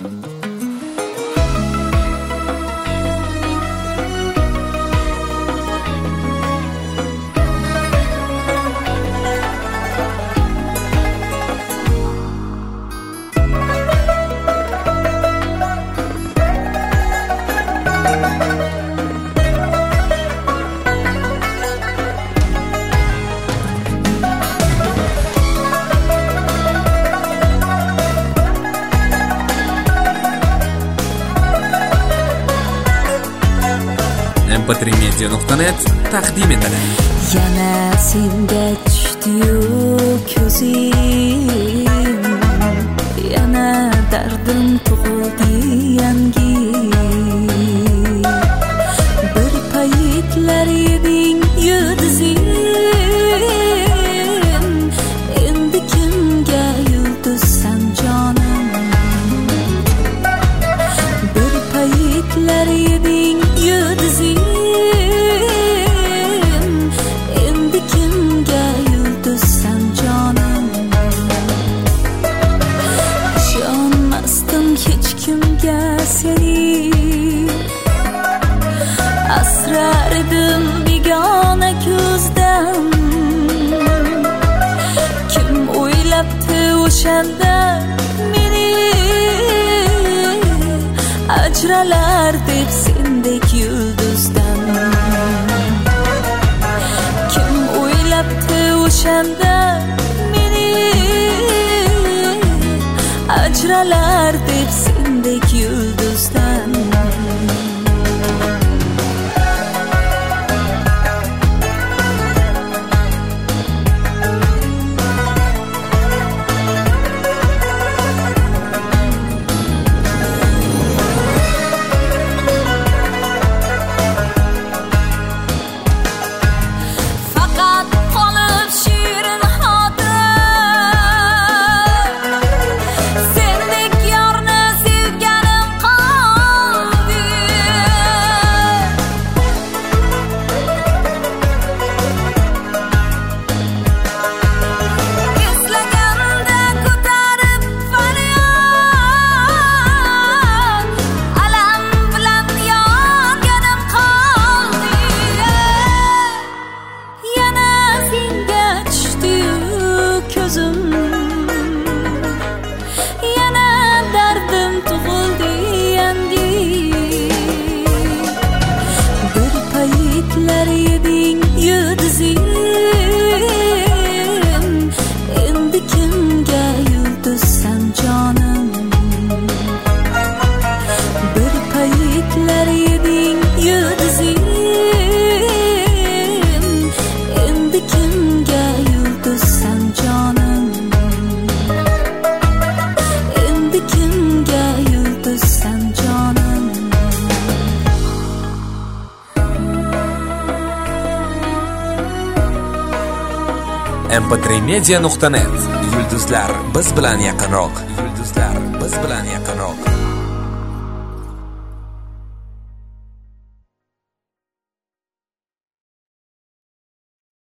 mp3media.net taqdim etadi. Yana senga tushdi-yu ko'zim, yana dardim tug'ildi yangi. Bir paytlar eding yulduzim, endi kimga yulduzsan jonim? Bir paytlar eding yulduzim, asrardim begona ko'zdan. Kim o'ylabdi o'shanda meni ajralar deb sendek yulduzdan? Kim o'ylabdi o'shanda meni ajralar deb sendek yulduzdan? mp3media.net. Yulduzlar biz bilan yaqinroq. Yulduzlar biz bilan yaqinroq.